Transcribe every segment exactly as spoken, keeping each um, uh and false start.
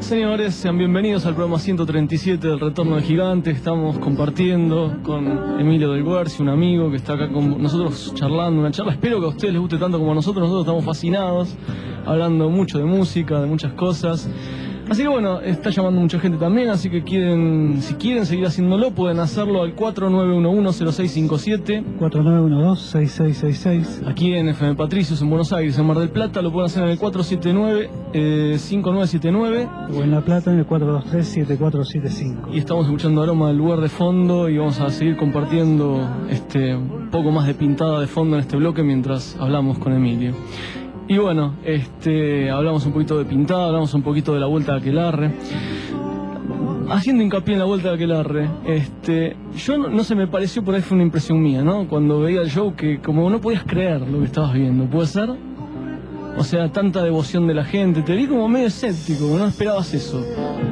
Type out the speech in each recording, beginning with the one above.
Señores, sean bienvenidos al programa ciento treinta y siete del Retorno del Gigante. Estamos compartiendo con Emilio del Guerci, un amigo que está acá con nosotros charlando, una charla. Espero que a ustedes les guste tanto como a nosotros. Nosotros estamos fascinados, hablando mucho de música, de muchas cosas. Así que bueno, está llamando mucha gente también, así que quieren, si quieren seguir haciéndolo, pueden hacerlo al cuatro nueve uno uno cero seis cinco siete, cuatro nueve uno dos seis seis seis seis. Aquí en F M Patricios, en Buenos Aires, en Mar del Plata, lo pueden hacer en el cuatro siete nueve cinco nueve siete nueve. O en La Plata en el cuatro dos tres siete cuatro siete cinco. Y estamos escuchando Aroma del Lugar de fondo y vamos a seguir compartiendo este un poco más de pintada de fondo en este bloque mientras hablamos con Emilio. Y bueno, este, hablamos un poquito de pintada, hablamos un poquito de la Vuelta de Aquelarre. Haciendo hincapié en la Vuelta de Aquelarre, este, yo no, no se me pareció, por ahí fue una impresión mía, ¿no? Cuando veía el show, que como no podías creer lo que estabas viendo, ¿puede ser? O sea, tanta devoción de la gente, te vi como medio escéptico, no esperabas eso.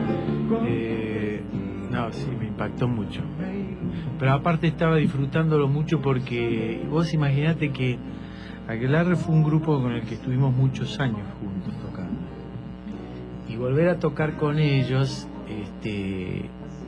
Eh, no, sí, me impactó mucho. Pero aparte estaba disfrutándolo mucho porque vos imaginate que Aquelarre fue un grupo con el que estuvimos muchos años juntos tocando. Y volver a tocar con ellos, este,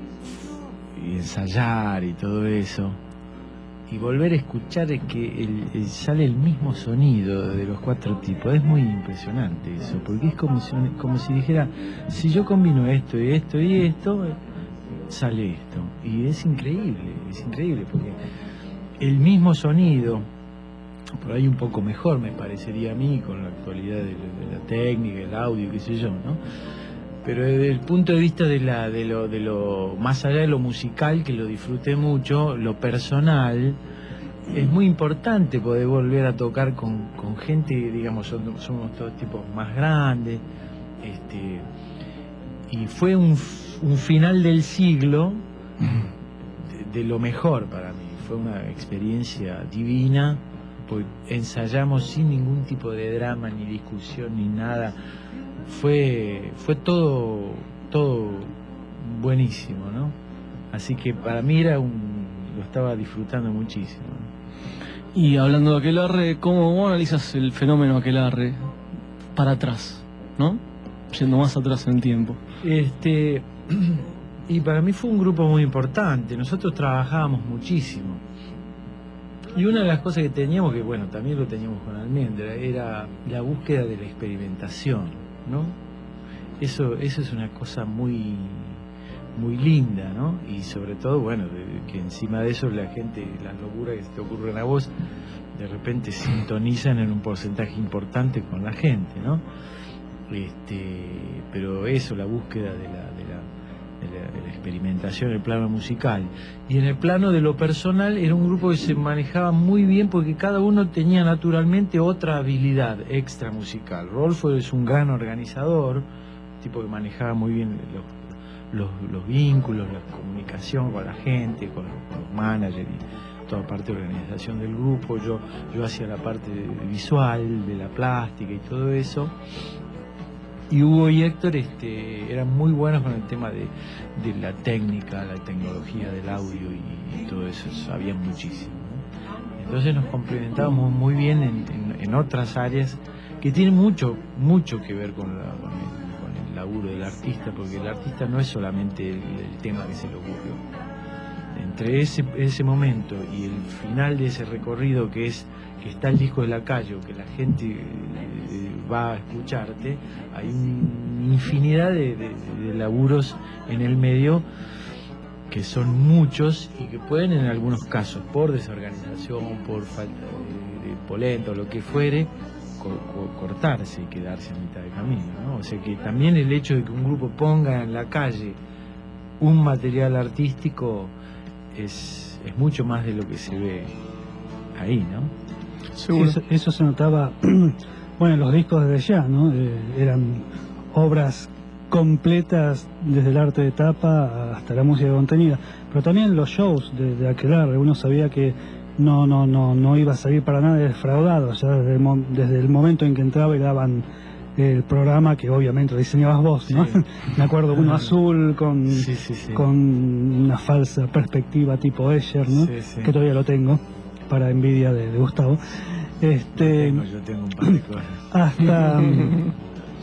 y ensayar y todo eso, y volver a escuchar que el, el, sale el mismo sonido de los cuatro tipos, es muy impresionante eso, porque es como si, como si dijera, si yo combino esto y esto y esto, sale esto. Y es increíble, es increíble, porque el mismo sonido, por ahí un poco mejor me parecería a mí con la actualidad de, de la técnica, el audio, qué sé yo, ¿no? Pero desde el punto de vista de la de lo de lo más allá de lo musical, que lo disfruté mucho, lo personal, es muy importante poder volver a tocar con, con gente, digamos, somos, somos todos tipos más grandes, este, y fue un, un final del siglo de, de lo mejor para mí, fue una experiencia divina. Pues ensayamos sin ningún tipo de drama, ni discusión, ni nada. Fue fue todo todo buenísimo, ¿no? Así que para mí era un lo estaba disfrutando muchísimo, ¿no? Y hablando de Aquelarre, ¿cómo vos analizas el fenómeno Aquelarre para atrás, ¿no? Yendo más atrás en el tiempo. Este y para mí fue un grupo muy importante. Nosotros trabajábamos muchísimo. Y una de las cosas que teníamos, que bueno, también lo teníamos con Almendra, era la búsqueda de la experimentación, ¿no? Eso, eso es una cosa muy, muy linda, ¿no? Y sobre todo, bueno, de, que encima de eso la gente, las locuras que se te ocurren a vos, de repente sintonizan en un porcentaje importante con la gente, ¿no? Este, pero eso, la búsqueda de la, de la De la, de la experimentación en el plano musical. Y en el plano de lo personal era un grupo que se manejaba muy bien porque cada uno tenía naturalmente otra habilidad extra musical. Rolfo es un gran organizador, tipo que manejaba muy bien los, los, los vínculos, la comunicación con la gente, con los, con los managers y toda parte de organización del grupo. Yo, yo hacía la parte visual, de la plástica y todo eso. Y Hugo y Héctor este, eran muy buenos con el tema de, de la técnica, la tecnología del audio y, y todo eso, sabían muchísimo, ¿no? Entonces nos complementábamos muy bien en, en, en otras áreas que tienen mucho, mucho que ver con, la, con, el, con el laburo del artista, porque el artista no es solamente el, el tema que se le ocurrió. Entre ese, ese momento y el final de ese recorrido que es que está el disco de la calle, que la gente eh, va a escucharte, hay una infinidad de, de, de laburos en el medio que son muchos y que pueden en algunos casos, por desorganización, por falta de, de polenta o lo que fuere, co co cortarse y quedarse a mitad de camino, ¿no? O sea que también el hecho de que un grupo ponga en la calle un material artístico es, es mucho más de lo que se ve ahí, ¿no? Eso, eso se notaba, bueno, en los discos desde ya, ¿no? Eh, eran obras completas desde el arte de tapa hasta la música contenida, pero también los shows de, de Aquelarre, uno sabía que no no no no iba a salir para nada defraudado, o sea, desde el, desde el momento en que entraba y daban el programa que obviamente lo diseñabas vos, ¿no? Sí. Me acuerdo uno azul con, sí, sí, sí. con una falsa perspectiva tipo Escher, ¿no? Sí, sí. Que todavía lo tengo, para envidia de, de Gustavo. Este, yo, tengo, yo tengo un par de cosas. Hasta,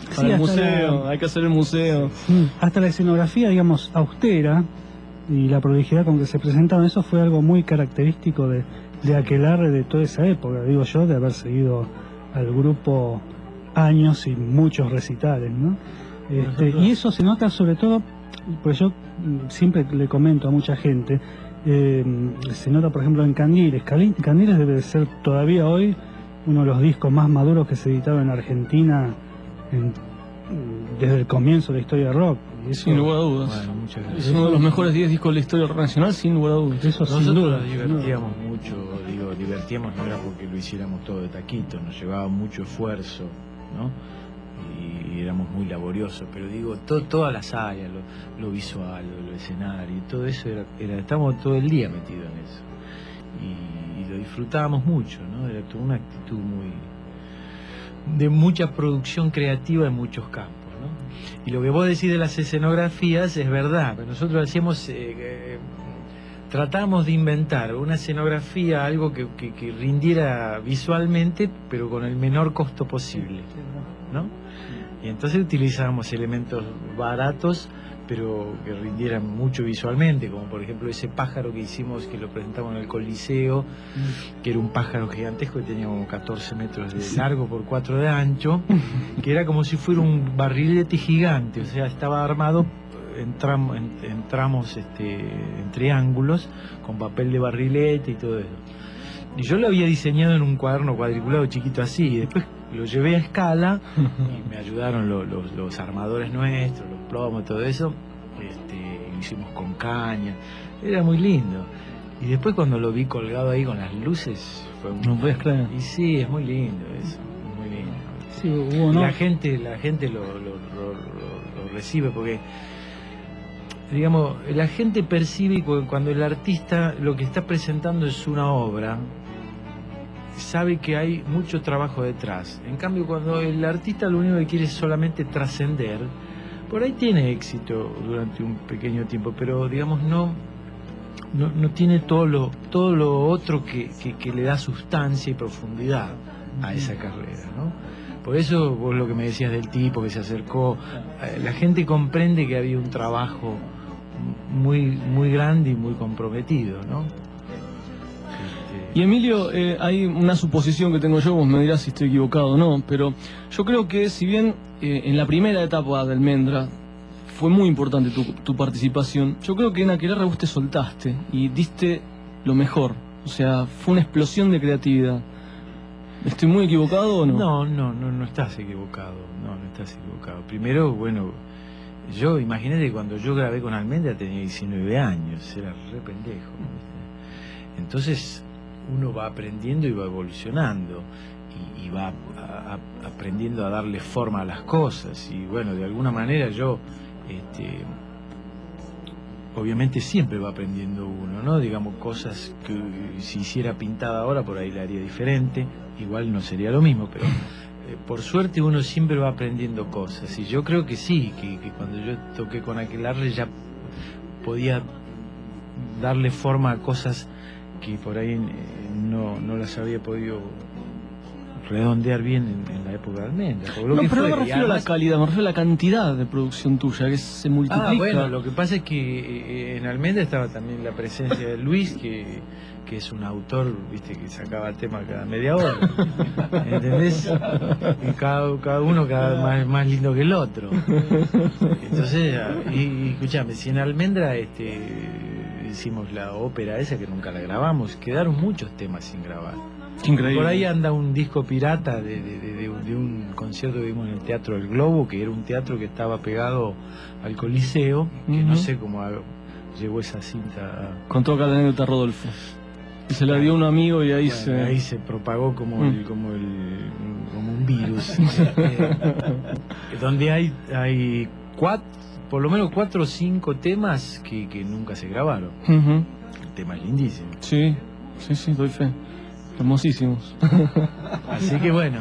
Para Sí, el hasta museo, la- hay que hacer el museo. Mm, Hasta la escenografía, digamos, austera y la prolijidad con que se presentaban, eso fue algo muy característico de, de Aquelarre de toda esa época, digo yo, de haber seguido al grupo años y muchos recitales, ¿no? Este, Nosotros- y eso se nota sobre todo, pues yo mm, siempre le comento a mucha gente, eh, se nota por ejemplo en Candiles. Cali- Candiles debe de ser todavía hoy uno de los discos más maduros que se editaron en Argentina en- desde el comienzo de la historia del rock. Y eso, Sin lugar a dudas. Bueno, muchas Es gracias. uno de los mejores diez discos de la historia nacional, sin lugar a dudas. eso sin Nosotros duda. nos sin duda. divertíamos mucho, digo, divertíamos no era porque lo hiciéramos todo de taquito, nos llevaba mucho esfuerzo, ¿no? Y éramos muy laboriosos, pero digo, to- todas las áreas, lo, lo visual, lo, lo escenario, y todo eso, era, era, estábamos todo el día metidos en eso. Y, y lo disfrutábamos mucho, ¿no? Era toda una actitud muy... de mucha producción creativa en muchos campos, ¿no? Y lo que vos decís de las escenografías es verdad, pero nosotros hacíamos... Eh, eh, tratamos de inventar una escenografía, algo que, que, que rindiera visualmente, pero con el menor costo posible, ¿no? Y entonces utilizábamos elementos baratos, pero que rindieran mucho visualmente, como por ejemplo ese pájaro que hicimos, que lo presentamos en el Coliseo, que era un pájaro gigantesco que tenía como catorce metros de largo por cuatro de ancho, que era como si fuera un barrilete gigante, o sea, estaba armado en, tramo- en, en tramos, este, en triángulos, con papel de barrilete y todo eso. Y yo lo había diseñado en un cuaderno cuadriculado chiquito así, y después lo llevé a escala y me ayudaron lo- los, los armadores nuestros, los plomos, todo eso. Este, lo hicimos con caña, era muy lindo. Y después cuando lo vi colgado ahí con las luces, fue un... No puedes creer. Y sí, es muy lindo eso, es muy lindo. Sí, hubo, Y ¿no? la gente, la gente lo, lo, lo- lo- lo recibe porque, digamos, la gente percibe cu- cuando el artista lo que está presentando es una obra, sabe que hay mucho trabajo detrás. En cambio, cuando el artista lo único que quiere es solamente trascender, por ahí tiene éxito durante un pequeño tiempo, pero digamos no no, no tiene todo lo todo lo otro que, que, que le da sustancia y profundidad a esa carrera, ¿no? Por eso vos lo que me decías del tipo que se acercó, eh, la gente comprende que había un trabajo muy muy grande y muy comprometido, ¿no? Este, Y Emilio, eh, hay una suposición que tengo yo, vos me dirás si estoy equivocado o no, pero yo creo que si bien eh, en la primera etapa de Almendra fue muy importante tu, tu participación, yo creo que en Aquelarre vos te soltaste y diste lo mejor, o sea, fue una explosión de creatividad. ¿Estoy muy equivocado o no? No, no, no, no estás equivocado, no, no estás equivocado. Primero, bueno, yo imagínate que cuando yo grabé con Almendra tenía diecinueve años, era re pendejo, ¿viste? Entonces uno va aprendiendo y va evolucionando y, y va a- a- aprendiendo a darle forma a las cosas y bueno, de alguna manera yo, este, obviamente siempre va aprendiendo uno, ¿no? Digamos, cosas que si hiciera pintada ahora por ahí la haría diferente, igual no sería lo mismo, pero eh, por suerte uno siempre va aprendiendo cosas y yo creo que sí, que, que cuando yo toqué con Aquelarre ya podía darle forma a cosas que por ahí eh, no, no las había podido redondear bien en, en la época de Almendra. por lo No, que pero no fue. me Y refiero a la además- calidad, me refiero a la cantidad de producción tuya, que se multiplica. Ah, bueno, lo que pasa es que eh, en Almendra estaba también la presencia de Luis, que, que es un autor, viste, que sacaba tema cada media hora. ¿Entendés? Y cada, cada uno cada vez más, más lindo que el otro. Entonces, y, y escuchame, si en Almendra este, hicimos la ópera esa que nunca la grabamos, quedaron muchos temas sin grabar. Qué increíble. Por ahí anda un disco pirata de, de, de, de un- de un concierto que vimos en el Teatro del Globo, que era un teatro que estaba pegado al Coliseo, que no Ujú. sé cómo ha- llegó esa cinta. Contó acá la anécdota Rodolfo. Y se la dio a un amigo y ahí Bueno, se... ahí se propagó como, Mm. el, como, el, como un virus. Eh, donde hay, hay cuatro, por lo menos cuatro o cinco temas que, que nunca se grabaron. Ujú. El tema es lindísimo. Sí, sí, sí, doy fe. Hermosísimos. Así que bueno,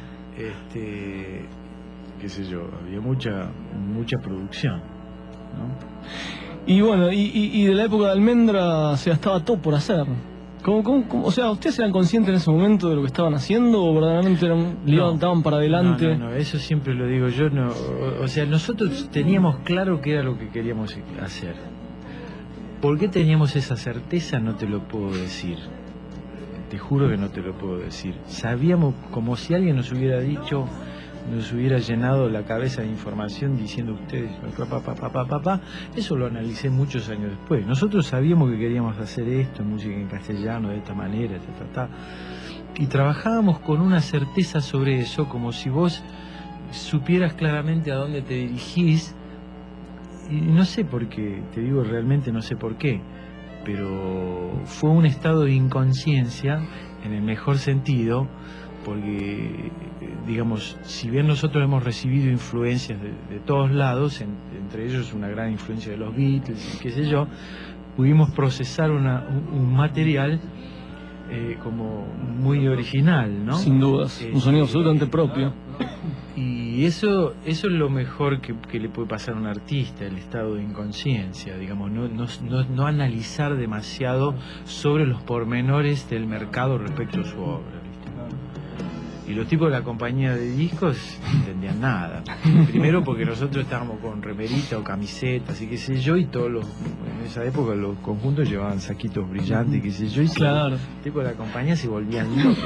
este, qué sé yo, había mucha mucha producción, ¿no? Y bueno, y, y, y de la época de Almendra, o sea, estaba todo por hacer. ¿Cómo, cómo, cómo? O sea, ¿ustedes eran conscientes en ese momento de lo que estaban haciendo o verdaderamente eran, No. levantaban para adelante? No, no, no, eso siempre lo digo yo. No, o, o sea, nosotros teníamos claro qué era lo que queríamos hacer. ¿Por qué teníamos esa certeza? No te lo puedo decir. Te juro que no te lo puedo decir. Sabíamos, como si alguien nos hubiera dicho, nos hubiera llenado la cabeza de información diciendo ustedes, papá, papá, papá, papá. Eso lo analicé muchos años después. Nosotros sabíamos que queríamos hacer esto, música en castellano, de esta manera, ta, ta, ta. Y trabajábamos con una certeza sobre eso, como si vos supieras claramente a dónde te dirigís. Y no sé por qué, te digo realmente no sé por qué, pero fue un estado de inconsciencia, en el mejor sentido, porque, digamos, si bien nosotros hemos recibido influencias de, de todos lados, en, entre ellos una gran influencia de los Beatles y qué sé yo, pudimos procesar una, un, un material eh, como muy original, ¿no? Sin dudas, Eh, un sonido eh, absolutamente propio. Y eso eso es lo mejor que, que le puede pasar a un artista, el estado de inconsciencia, digamos, no, no, no, no analizar demasiado sobre los pormenores del mercado respecto a su obra, ¿viste? Y los tipos de la compañía de discos no entendían nada. Primero porque nosotros estábamos con remerita o camisetas y qué sé yo, y todos los, en esa época los conjuntos llevaban saquitos brillantes y qué sé yo, y Claro. los tipos de la compañía se volvían locos.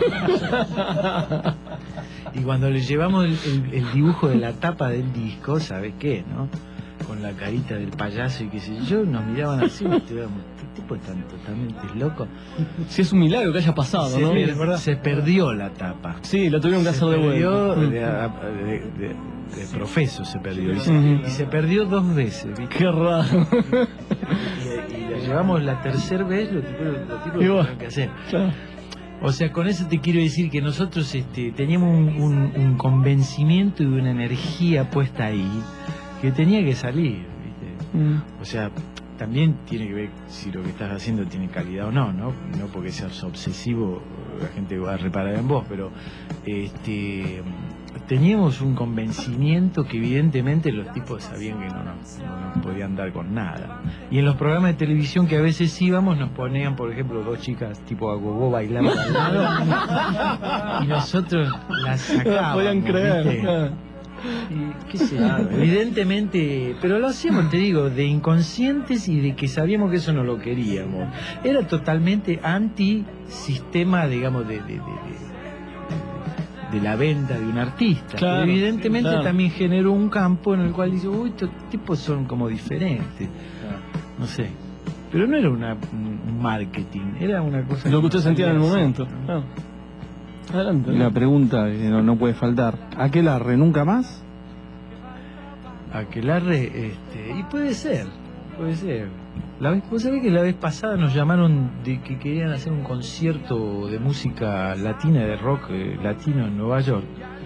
Y cuando le llevamos el, el, el dibujo de la tapa del disco, ¿sabes qué, no? Con la carita del payaso y qué sé yo, nos miraban así y estuvimos, ¿qué tipo tan totalmente loco? Sí, es un milagro que haya pasado, Se, ¿no? per- se perdió la tapa. Sí, lo tuvieron que Se hacer de perdió vuelta. de, de, de, de profeso se perdió. Y se, Ujú. y se perdió dos veces, ¿viste? Qué raro. Y, y la llevamos la tercera vez, los tipos, los tipos Y lo bueno. tuvieron que hacer. Claro. O sea, con eso te quiero decir que nosotros este, teníamos un, un, un convencimiento y una energía puesta ahí que tenía que salir, ¿viste? Mm. O sea, también tiene que ver si lo que estás haciendo tiene calidad o no, ¿no? No porque seas obsesivo, la gente va a reparar en vos, pero este teníamos un convencimiento que evidentemente los tipos sabían que no nos, no nos podían dar con nada. Y en los programas de televisión que a veces íbamos nos ponían, por ejemplo, dos chicas tipo agogó bailando al lado y nosotros las No sacábamos, lo podían creer. ¿viste? Claro. Y, qué sé yo, evidentemente, pero lo hacíamos, te digo, de inconscientes y de que sabíamos que eso no lo queríamos. Era totalmente anti-sistema, digamos, de, de, de, de, de la venta de un artista. Claro, Pero evidentemente claro. también generó un campo en el cual dice, uy, estos tipos son como diferentes. No sé. Pero no era una, un marketing, era una cosa... Lo que usted sentía en el Sí. momento. Claro. Adelante. Y la pregunta que no, no puede faltar, ¿Aquelarre nunca más? Aquelarre, este, y puede ser, puede ser. La vez, vos sabés que la vez pasada nos llamaron de que querían hacer un concierto de música latina, de rock eh, latino en Nueva York.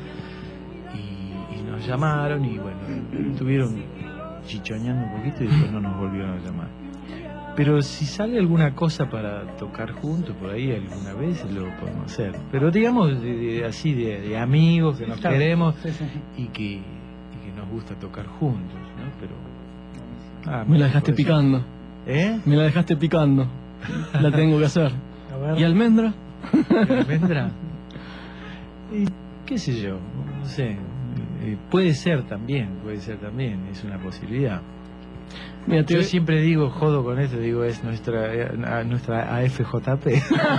Y, y nos llamaron y bueno, estuvieron chichoneando un poquito y después no nos volvieron a llamar. Pero si sale alguna cosa para tocar juntos por ahí alguna vez, lo podemos hacer. Pero digamos de, de- así de, de amigos que nos Claro. queremos Sí, sí. y que, y que nos gusta tocar juntos, ¿no? Pero ah, Me la dejaste por eso. picando. ¿Eh? Me la dejaste picando. La tengo que hacer. A ver. ¿Y almendra? ¿Vendrá? Y qué sé yo, no sé. Eh, puede ser también, puede ser también, es una posibilidad. Mira, te Yo siempre digo, jodo con esto, digo, es nuestra eh, a- nuestra A F J P.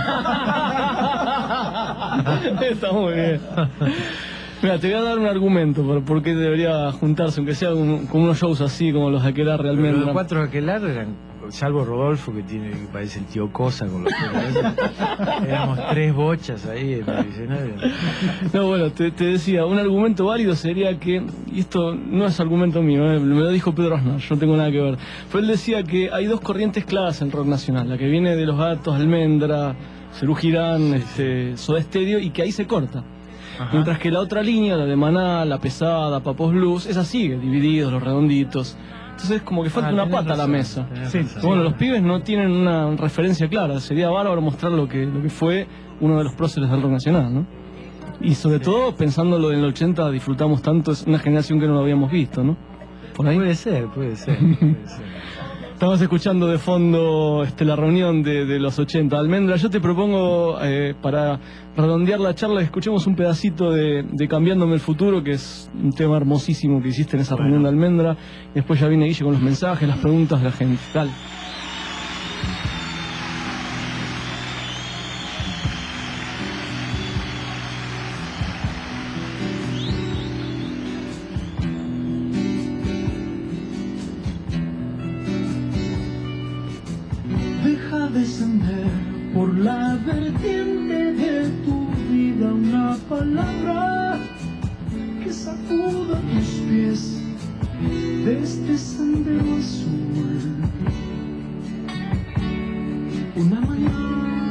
Está muy bien. Mira, te voy a dar un argumento por por qué debería juntarse, aunque sea con, con unos shows así como los de Aquelarre, Los almendra. cuatro de aquel lado eran, salvo Rodolfo, que tiene que parece el tío Cosa con los pelos. Éramos tres bochas ahí en el escenario. No, bueno, te, te decía, un argumento válido sería que, y esto no es argumento mío, eh, me lo dijo Pedro Aznar, yo no tengo nada que ver, pero él decía que hay dos corrientes claras en rock nacional, la que viene de Los Gatos, Almendra, Serú Girán, este, Soda Stereo, y que ahí se corta. Ajá. Mientras que la otra línea, la de Maná, La Pesada, Papos Blues, esa sigue, Divididos, Los Redonditos. Entonces como que falta Ah, una tenés pata a la razón, mesa. tenés Sí, razón. Bueno, los pibes no tienen una referencia clara, sería bárbaro mostrar lo que, lo que fue uno de los próceres del rock nacional, ¿no? Y sobre todo, pensándolo en el ochenta, disfrutamos tanto, es una generación que no lo habíamos visto, ¿no? Por ahí. Puede ser, puede ser. Puede ser. Estamos escuchando de fondo este, la reunión de, de los ochenta. Almendra, yo te propongo, eh, para redondear la charla, que escuchemos un pedacito de, de Cambiándome el Futuro, que es un tema hermosísimo que hiciste en esa Bueno. reunión de Almendra. Y después ya viene Guille con los mensajes, las preguntas de la gente. Dale. Deja descender por la vertiente de tu vida una palabra que sacuda tus pies de este sendero azul. Una mañana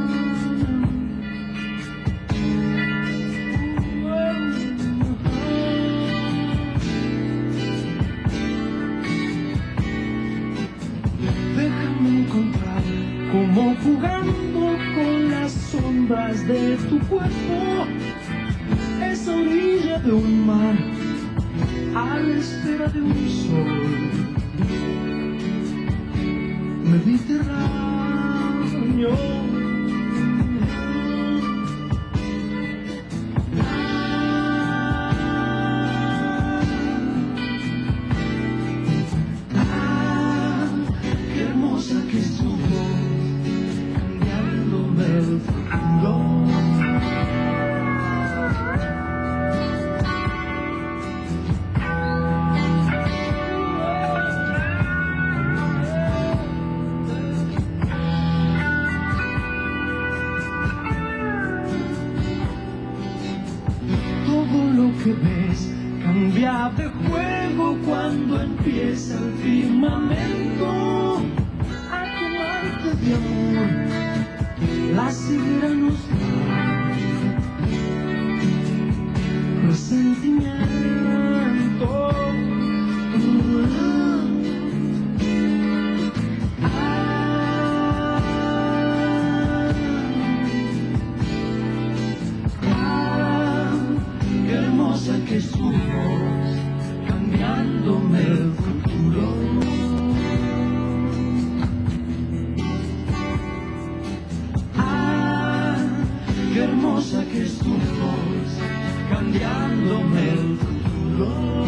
déjame encontrar como jugando con las sombras de tu cuerpo, esa orilla de un mar a la espera de un sol Mediterráneo. Ah, qué hermosa que es tu voz, cambiándome el futuro. Todo lo que ves cambia de juego cuando empieza el firmamento a tomarte de amor. La ceguera nos da resentimiento. Qué hermosa que es tu voz, cambiándome el futuro. Ah, qué hermosa que es tu voz, cambiándome el futuro.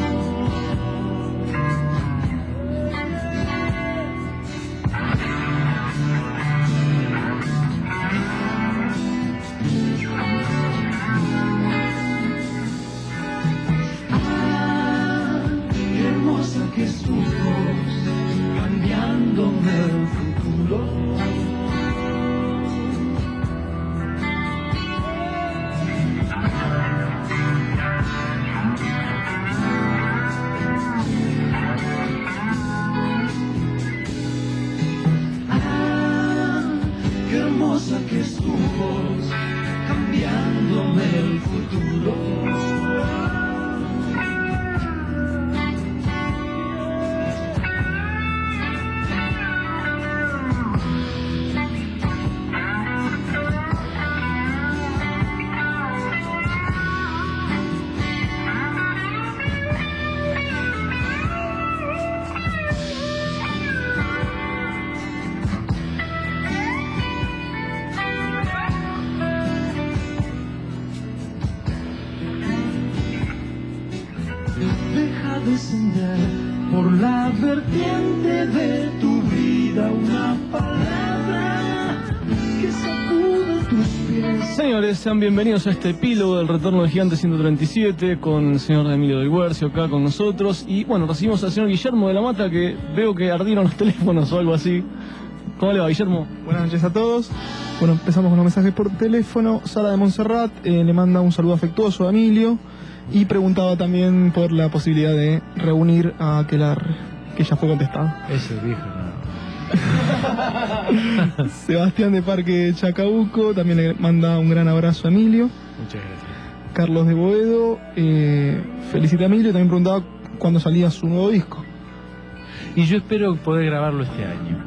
Qué hermosa que es tu voz, cambiándome el futuro. Ah, qué hermosa que es tu voz, cambiándome el futuro. Deja descender por la vertiente de tu vida una palabra que sacuda tus pies. Señores, sean bienvenidos a este epílogo del Retorno del Gigante ciento treinta y siete con el señor Emilio del Guercio acá con nosotros. Y bueno, recibimos al señor Guillermo de la Mata, que veo que ardieron los teléfonos o algo así. ¿Cómo le va, Guillermo? Buenas noches a todos. Bueno, empezamos con los mensajes por teléfono. Sara de Montserrat eh, le manda un saludo afectuoso a Emilio y preguntaba también por la posibilidad de reunir a Aquelarre, que ya fue contestado. Ese viejo, no. Sebastián de Parque Chacabuco también le manda un gran abrazo a Emilio. Muchas gracias. Carlos de Boedo eh, felicita a Emilio y también preguntaba cuándo salía su nuevo disco. Y yo espero poder grabarlo este año.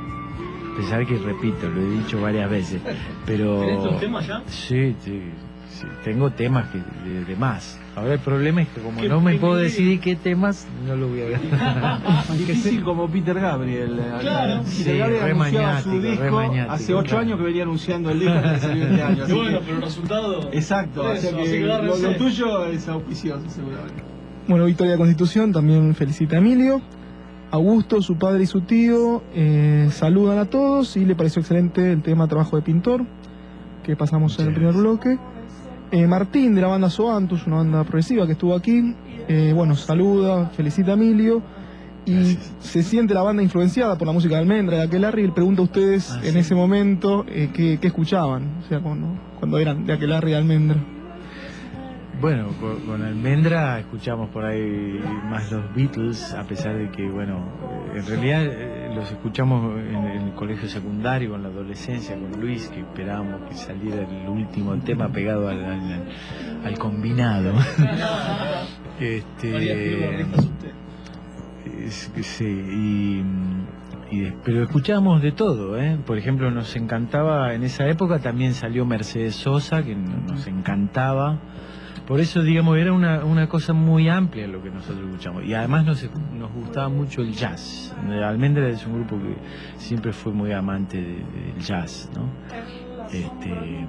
A pesar que, repito, lo he dicho varias veces, pero... ¿Tenés los temas ya? Sí, sí. sí, tengo temas que, de, de más. Ahora el problema es que como ¿Qué- no me qué- puedo qué- decidir qué temas, no lo voy a ver. Difícil como Peter Gabriel. eh, Claro. Peter Sí, Gabriel re anunciaba su maniático, re disco maniático, hace ocho claro. años que venía anunciando el disco hasta que salió este año. Y así bueno, que- pero el resultado. Exacto, Por o sea eso, que así que lo, agárrense. lo tuyo es auspicioso seguramente. Bueno, Victoria Constitución también felicita a Emilio. Augusto, su padre y su tío eh, saludan a todos y le pareció excelente el tema Trabajo de Pintor, que pasamos en el primer bloque. Eh, Martín, de la banda Soantus, una banda progresiva que estuvo aquí, eh, bueno, saluda, felicita a Emilio y Gracias. se siente la banda influenciada por la música de Almendra, de Aquelarre, y le pregunta a ustedes Ah, en sí. ese momento eh, qué, qué escuchaban, o sea, cuando, cuando eran de Aquelarre y Almendra. Bueno, con, con Almendra escuchamos por ahí más los Beatles, a pesar de que, bueno, eh, en realidad eh, los escuchamos en, en el colegio secundario, con la adolescencia, con Luis, que esperábamos que saliera el último tema pegado al, al, al combinado. este, es que sí, y, y de- pero escuchábamos de todo, ¿eh? Por ejemplo, nos encantaba, en esa época también salió Mercedes Sosa, que no- nos encantaba. Por eso, digamos, era una, una cosa muy amplia lo que nosotros escuchamos. Y además nos, nos gustaba mucho el jazz. Almendra es un grupo que siempre fue muy amante de- del jazz, ¿no? Este,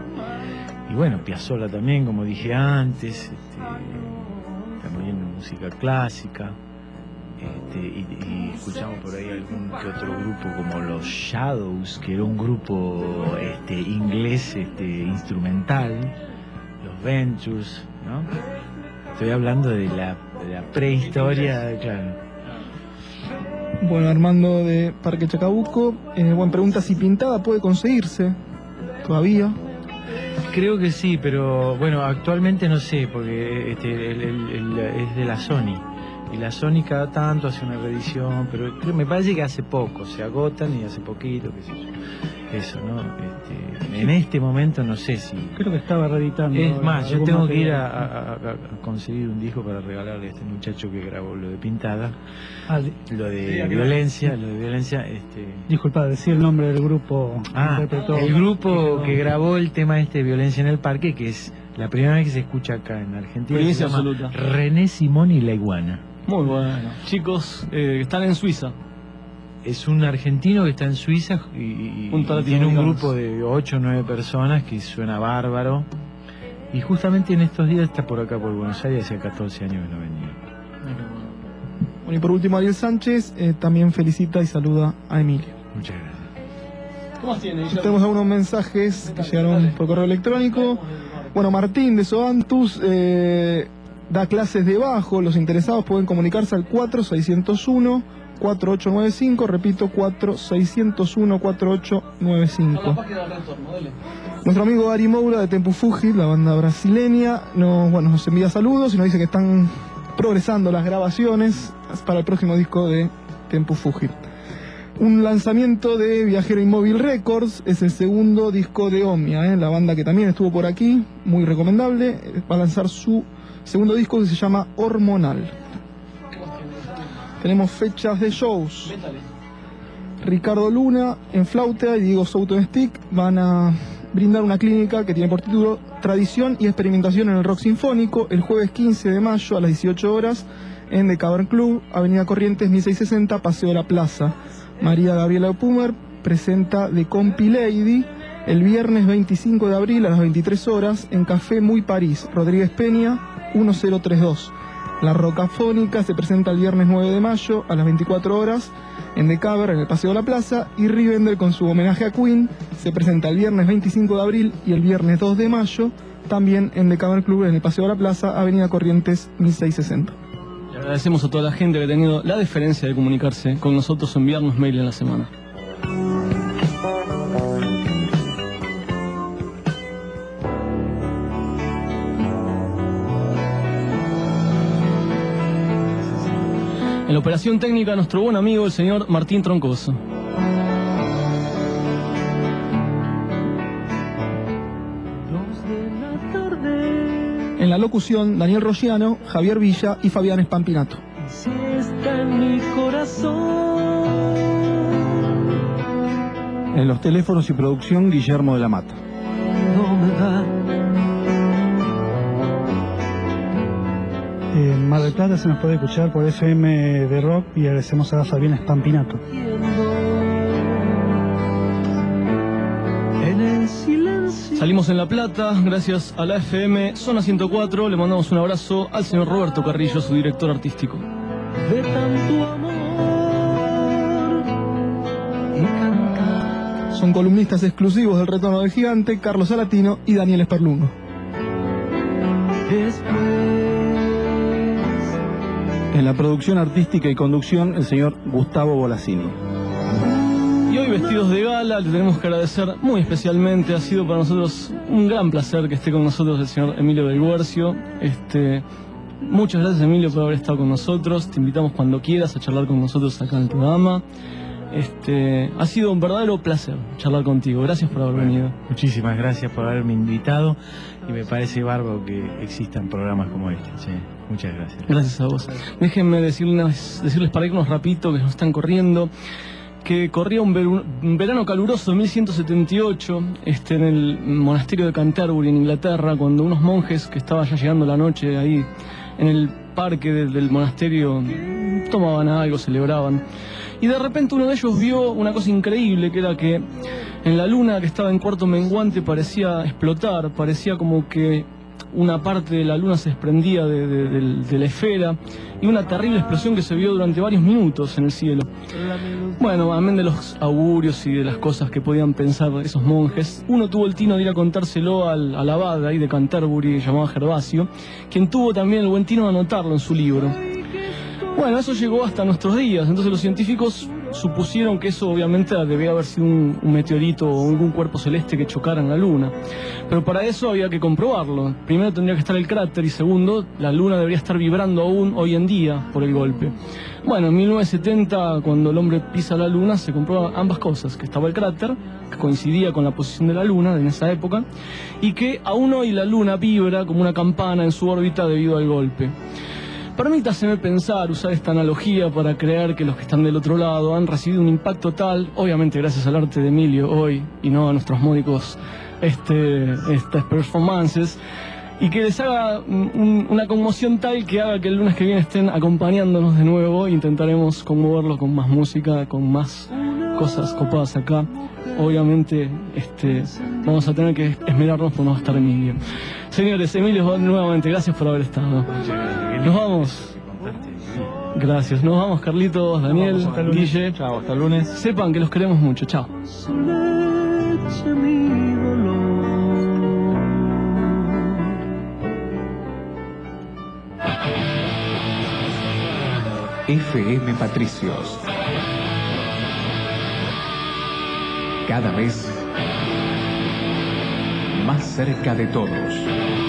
y bueno, Piazzolla también, como dije antes, este, también música clásica. Este, y, y escuchamos por ahí algún que otro grupo como los Shadows, que era un grupo este, inglés este, instrumental. Los Ventures, ¿no? Estoy hablando de la, de la prehistoria, claro. Bueno, Armando de Parque Chacabuco, eh, bueno, pregunta si Pintada puede conseguirse todavía. Creo que sí, pero bueno, actualmente no sé, porque este, el- el- el- es de la Sony. Y la Sony cada tanto hace una reedición, pero creo, me parece que hace poco, se agotan y hace poquito, qué sé yo. Eso, ¿no? Este, en este momento no sé si... Creo que estaba reeditando. Es más, yo algún tengo que ir material. a, a- a- a conseguir un disco para regalarle a este muchacho que grabó lo de Pintada, Ah, di- lo de violencia, lo de violencia, este... disculpa, decía el nombre del grupo que Ah, interpretó. el grupo quedó- que grabó el tema este de Violencia en el Parque, que es la primera vez que se escucha acá en Argentina. Primicia se llama absoluta. René Simón y la Iguana. Muy bueno. Chicos eh, que están en Suiza. Es un argentino que está en Suiza y, y- Junto a y tiene un latinoamericanos. grupo de ocho o nueve personas que suena bárbaro. Y justamente en estos días está por acá, por Buenos Aires, hace catorce años que no venía. Bueno, y por último, Ariel Sánchez eh, también felicita y saluda a Emilio. Muchas gracias. ¿Cómo tiene? Tenemos algunos mensajes que llegaron por correo electrónico. Bueno, Martín de Soantus eh, da clases de bajo. Los interesados pueden comunicarse al cuatro seis cero uno cuatro ocho nueve cinco. Repito, cuatro seis cero uno cuatro ocho nueve cinco. Nuestro amigo Ari Moura de Tempo Fuji, la banda brasileña, nos, bueno, nos envía saludos y nos dice que están progresando las grabaciones para el próximo disco de Tempo Fuji. Un lanzamiento de Viajero Inmóvil Records, es el segundo disco de Omnia, ¿eh? La banda que también estuvo por aquí, muy recomendable, va a lanzar su segundo disco que se llama Hormonal. Tenemos fechas de shows. Ricardo Luna en flauta y Diego Souto en stick van a brindar una clínica que tiene por título Tradición y Experimentación en el Rock Sinfónico el jueves quince de mayo a las dieciocho horas en The Cavern Club, Avenida Corrientes mil seiscientos sesenta, Paseo de la Plaza. María Gabriela Pumer presenta The Compi Lady el viernes veinticinco de abril a las veintitrés horas en Café Muy París, Rodríguez Peña mil treinta y dos. La Rocafónica se presenta el viernes nueve de mayo a las veinticuatro horas en The Cavern, en el Paseo de la Plaza, y Rivendell con su homenaje a Queen se presenta el viernes veinticinco de abril y el viernes dos de mayo también en The Cavern Club, en el Paseo de la Plaza, Avenida Corrientes mil seiscientos sesenta. Le agradecemos a toda la gente que ha tenido la deferencia de comunicarse con nosotros o enviarnos mail en la semana. En la operación técnica, nuestro buen amigo, el señor Martín Troncoso. En la locución, Daniel Roggiano, Javier Villa y Fabián Spampinato. Si está en mi corazón. En los teléfonos y producción, Guillermo de la Mata. No me da En Mar del Plata se nos puede escuchar por F M de Rock y agradecemos a Fabián Spampinato. Salimos en La Plata, gracias a la F M Zona ciento cuatro. Le mandamos un abrazo al señor Roberto Carrillo, su director artístico. De tanto amor y cantar. Son columnistas exclusivos del Retorno del Gigante, Carlos Salatino y Daniel Esperluno. Después En la producción artística y conducción, el señor Gustavo Bolasini. Y hoy vestidos de gala, le tenemos que agradecer muy especialmente. Ha sido para nosotros un gran placer que esté con nosotros el señor Emilio del Guercio. Este, muchas gracias, Emilio, por haber estado con nosotros. Te invitamos cuando quieras a charlar con nosotros acá en el programa. Este, ha sido un verdadero placer charlar contigo. Gracias por haber Bueno, venido. Muchísimas gracias por haberme invitado y me parece bárbaro que existan programas como este. Sí, muchas gracias. Gracias a vos. Déjenme decirles, decirles para irnos rapidito, que nos están corriendo, que corría un, ver, un verano caluroso de mil ciento setenta y ocho este, en el monasterio de Canterbury, en Inglaterra, cuando unos monjes que estaba ya llegando la noche ahí en el parque de, del monasterio tomaban algo, celebraban. Y de repente uno de ellos vio una cosa increíble, que era que en la luna que estaba en cuarto menguante parecía explotar, parecía como que una parte de la luna se desprendía de, de, de, de la esfera, y una terrible explosión que se vio durante varios minutos en el cielo. Bueno, amén de los augurios y de las cosas que podían pensar esos monjes, uno tuvo el tino de ir a contárselo al, al abad ahí de Canterbury, llamado Gervasio, quien tuvo también el buen tino de anotarlo en su libro. Bueno, eso llegó hasta nuestros días. Entonces los científicos supusieron que eso obviamente debía haber sido un, un meteorito o algún cuerpo celeste que chocara en la luna. Pero para eso había que comprobarlo. Primero tendría que estar el cráter y segundo, la luna debería estar vibrando aún hoy en día por el golpe. Bueno, en mil novecientos setenta, cuando el hombre pisa la luna, se comprueba ambas cosas, que estaba el cráter, que coincidía con la posición de la luna en esa época, y que aún hoy la luna vibra como una campana en su órbita debido al golpe. Permítaseme pensar, usar esta analogía para creer que los que están del otro lado han recibido un impacto tal, obviamente gracias al arte de Emilio hoy, y no a nuestros módicos este, estas performances, y que les haga un, una conmoción tal que haga que el lunes que viene estén acompañándonos de nuevo. Intentaremos conmoverlos con más música, con más cosas copadas acá. Obviamente este, vamos a tener que esmerarnos por no estar Emilio. Señores, Emilio, nuevamente, gracias por haber estado. Nos vamos. Gracias, nos vamos, Carlitos, Daniel, Guille. Chao, hasta el lunes. Sepan que los queremos mucho, chao. F M Patricios. Cada vez más cerca de todos.